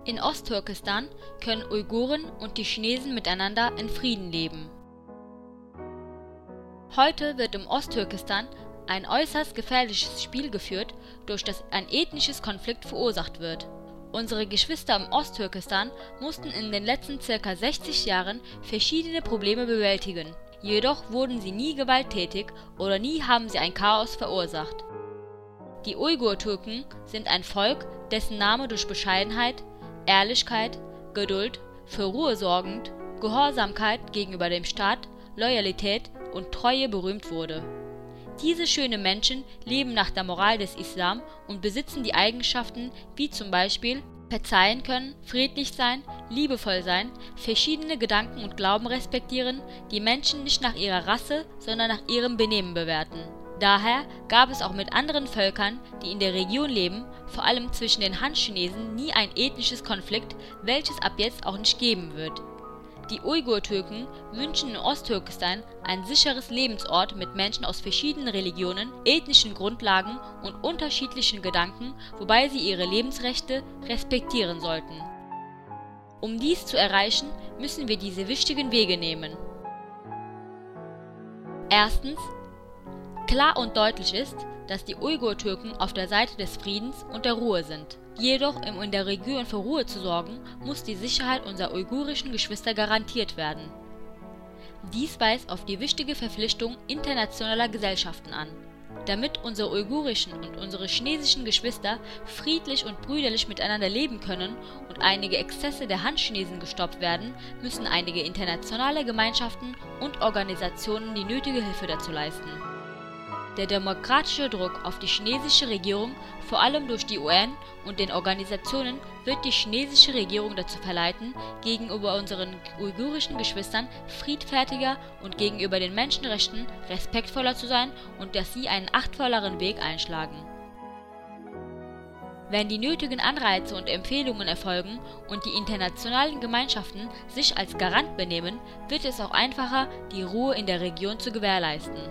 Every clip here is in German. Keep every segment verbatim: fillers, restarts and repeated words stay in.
In Osttürkestan können Uiguren und die Chinesen miteinander in Frieden leben. Heute wird im Osttürkestan ein äußerst gefährliches Spiel geführt, durch das ein ethnisches Konflikt verursacht wird. Unsere Geschwister im Osttürkestan mussten in den letzten ca. sechzig Jahren verschiedene Probleme bewältigen, jedoch wurden sie nie gewalttätig oder nie haben sie ein Chaos verursacht. Die Uigur-Türken sind ein Volk, dessen Name durch Bescheidenheit, Ehrlichkeit, Geduld, für Ruhe sorgend, Gehorsamkeit gegenüber dem Staat, Loyalität und Treue berühmt wurde. Diese schönen Menschen leben nach der Moral des Islam und besitzen die Eigenschaften wie zum Beispiel verzeihen können, friedlich sein, liebevoll sein, verschiedene Gedanken und Glauben respektieren, die Menschen nicht nach ihrer Rasse, sondern nach ihrem Benehmen bewerten. Daher gab es auch mit anderen Völkern, die in der Region leben, vor allem zwischen den Han-Chinesen, nie ein ethnisches Konflikt, welches ab jetzt auch nicht geben wird. Die Uigur-Türken wünschen in Osttürkestan ein sicheres Lebensort mit Menschen aus verschiedenen Religionen, ethnischen Grundlagen und unterschiedlichen Gedanken, wobei sie ihre Lebensrechte respektieren sollten. Um dies zu erreichen, müssen wir diese wichtigen Wege nehmen. Erstens. Klar und deutlich ist, dass die Uigur-Türken auf der Seite des Friedens und der Ruhe sind. Jedoch, um in der Region für Ruhe zu sorgen, muss die Sicherheit unserer uigurischen Geschwister garantiert werden. Dies weist auf die wichtige Verpflichtung internationaler Gesellschaften an. Damit unsere uigurischen und unsere chinesischen Geschwister friedlich und brüderlich miteinander leben können und einige Exzesse der Han-Chinesen gestoppt werden, müssen einige internationale Gemeinschaften und Organisationen die nötige Hilfe dazu leisten. Der demokratische Druck auf die chinesische Regierung, vor allem durch die U N und den Organisationen, wird die chinesische Regierung dazu verleiten, gegenüber unseren uigurischen Geschwistern friedfertiger und gegenüber den Menschenrechten respektvoller zu sein und dass sie einen achtvolleren Weg einschlagen. Wenn die nötigen Anreize und Empfehlungen erfolgen und die internationalen Gemeinschaften sich als Garant benehmen, wird es auch einfacher, die Ruhe in der Region zu gewährleisten.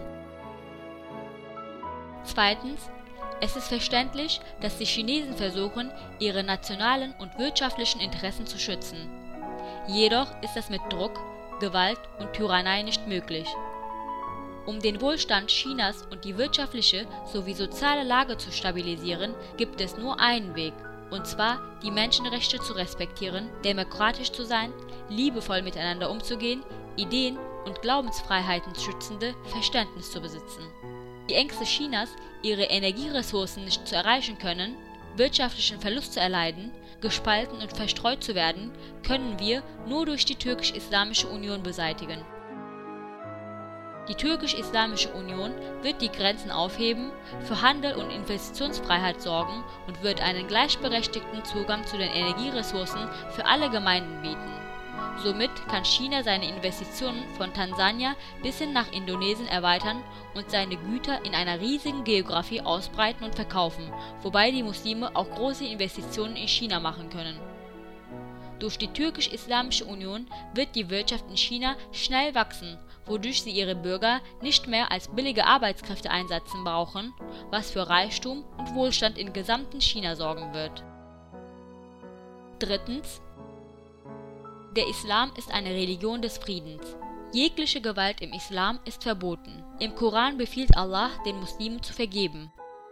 Zweitens. Es ist verständlich, dass die Chinesen versuchen, ihre nationalen und wirtschaftlichen Interessen zu schützen. Jedoch ist das mit Druck, Gewalt und Tyrannei nicht möglich. Um den Wohlstand Chinas und die wirtschaftliche sowie soziale Lage zu stabilisieren, gibt es nur einen Weg, und zwar die Menschenrechte zu respektieren, demokratisch zu sein, liebevoll miteinander umzugehen, Ideen und Glaubensfreiheiten schützende Verständnis zu besitzen. Die Ängste Chinas, ihre Energieressourcen nicht zu erreichen können, wirtschaftlichen Verlust zu erleiden, gespalten und verstreut zu werden, können wir nur durch die Türkisch-Islamische Union beseitigen. Die Türkisch-Islamische Union wird die Grenzen aufheben, für Handel und Investitionsfreiheit sorgen und wird einen gleichberechtigten Zugang zu den Energieressourcen für alle Gemeinden bieten. Somit kann China seine Investitionen von Tansania bis hin nach Indonesien erweitern und seine Güter in einer riesigen Geografie ausbreiten und verkaufen, wobei die Muslime auch große Investitionen in China machen können. Durch die Türkisch-Islamische Union wird die Wirtschaft in China schnell wachsen, wodurch sie ihre Bürger nicht mehr als billige Arbeitskräfte einsetzen brauchen, was für Reichtum und Wohlstand in gesamten China sorgen wird. Drittens. Der Islam ist eine Religion des Friedens. Jegliche Gewalt im Islam ist verboten. Im Koran befiehlt Allah, den Muslimen zu vergeben.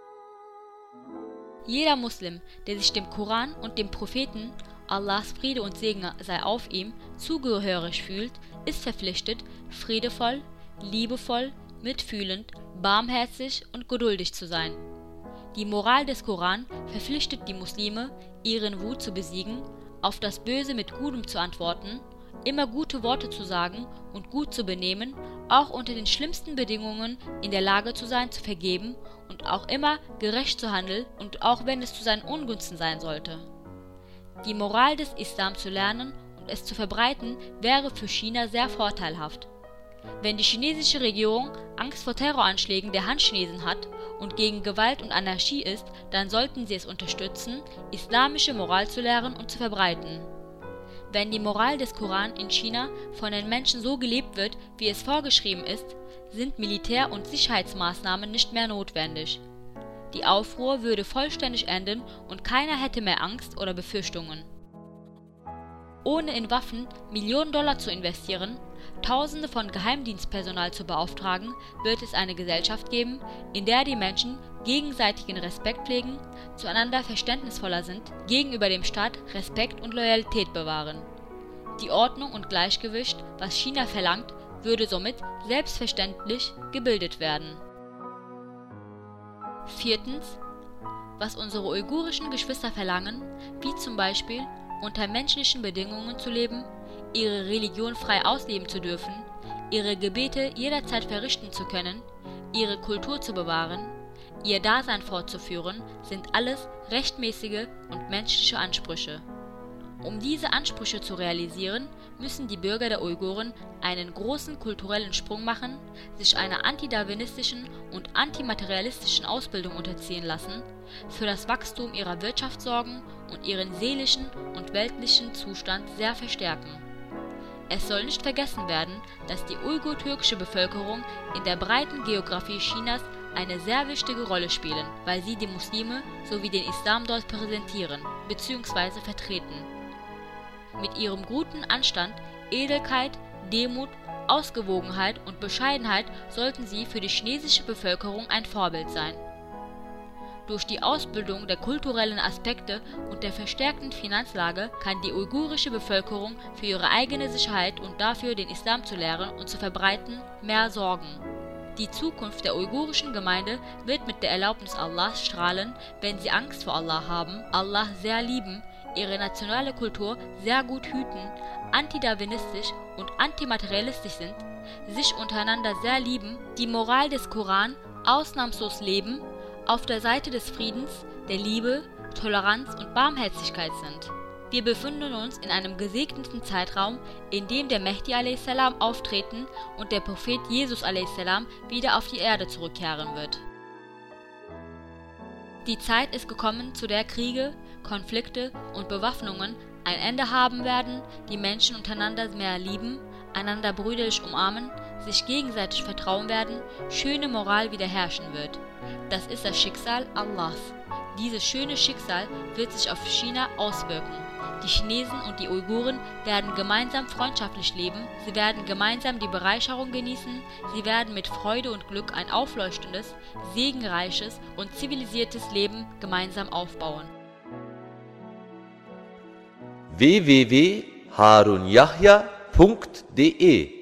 Jeder Muslim, der sich dem Koran und dem Propheten, Allahs Friede und Segen sei auf ihm, zugehörig fühlt, ist verpflichtet, friedevoll, liebevoll, mitfühlend, barmherzig und geduldig zu sein. Die Moral des Koran verpflichtet die Muslime, ihren Wut zu besiegen, auf das Böse mit Gutem zu antworten, immer gute Worte zu sagen und gut zu benehmen, auch unter den schlimmsten Bedingungen in der Lage zu sein, zu vergeben und auch immer gerecht zu handeln und auch wenn es zu seinen Ungunsten sein sollte. Die Moral des Islam zu lernen und es zu verbreiten, wäre für China sehr vorteilhaft. Wenn die chinesische Regierung Angst vor Terroranschlägen der Han-Chinesen hat und gegen Gewalt und Anarchie ist, dann sollten sie es unterstützen, islamische Moral zu lehren und zu verbreiten. Wenn die Moral des Koran in China von den Menschen so gelebt wird, wie es vorgeschrieben ist, sind Militär- und Sicherheitsmaßnahmen nicht mehr notwendig. Die Aufruhr würde vollständig enden und keiner hätte mehr Angst oder Befürchtungen. Ohne in Waffen Millionen Dollar zu investieren, Tausende von Geheimdienstpersonal zu beauftragen, wird es eine Gesellschaft geben, in der die Menschen gegenseitigen Respekt pflegen, zueinander verständnisvoller sind, gegenüber dem Staat Respekt und Loyalität bewahren. Die Ordnung und Gleichgewicht, was China verlangt, würde somit selbstverständlich gebildet werden. Viertens. Was unsere uigurischen Geschwister verlangen, wie zum Beispiel unter menschlichen Bedingungen zu leben, ihre Religion frei ausleben zu dürfen, ihre Gebete jederzeit verrichten zu können, ihre Kultur zu bewahren, ihr Dasein fortzuführen, sind alles rechtmäßige und menschliche Ansprüche. Um diese Ansprüche zu realisieren, müssen die Bürger der Uiguren einen großen kulturellen Sprung machen, sich einer antidarwinistischen und antimaterialistischen Ausbildung unterziehen lassen, für das Wachstum ihrer Wirtschaft sorgen und ihren seelischen und weltlichen Zustand sehr verstärken. Es soll nicht vergessen werden, dass die uigur-türkische Bevölkerung in der breiten Geografie Chinas eine sehr wichtige Rolle spielen, weil sie die Muslime sowie den Islam dort präsentieren bzw. vertreten. Mit ihrem guten Anstand, Edelkeit, Demut, Ausgewogenheit und Bescheidenheit sollten sie für die chinesische Bevölkerung ein Vorbild sein. Durch die Ausbildung der kulturellen Aspekte und der verstärkten Finanzlage kann die uigurische Bevölkerung für ihre eigene Sicherheit und dafür, den Islam zu lehren und zu verbreiten, mehr sorgen. Die Zukunft der uigurischen Gemeinde wird mit der Erlaubnis Allahs strahlen, wenn sie Angst vor Allah haben, Allah sehr lieben, ihre nationale Kultur sehr gut hüten, antidarwinistisch und antimaterialistisch sind, sich untereinander sehr lieben, die Moral des Koran ausnahmslos leben, auf der Seite des Friedens, der Liebe, Toleranz und Barmherzigkeit sind. Wir befinden uns in einem gesegneten Zeitraum, in dem der Mehdi a.s. auftreten und der Prophet Jesus a.s. wieder auf die Erde zurückkehren wird. Die Zeit ist gekommen, zu der Kriege, Konflikte und Bewaffnungen ein Ende haben werden, die Menschen untereinander mehr lieben, einander brüderlich umarmen, sich gegenseitig vertrauen werden, schöne Moral wieder herrschen wird. Das ist das Schicksal Allahs. Dieses schöne Schicksal wird sich auf China auswirken. Die Chinesen und die Uiguren werden gemeinsam freundschaftlich leben, sie werden gemeinsam die Bereicherung genießen, sie werden mit Freude und Glück ein aufleuchtendes, segenreiches und zivilisiertes Leben gemeinsam aufbauen. w w w punkt harun yahya punkt d e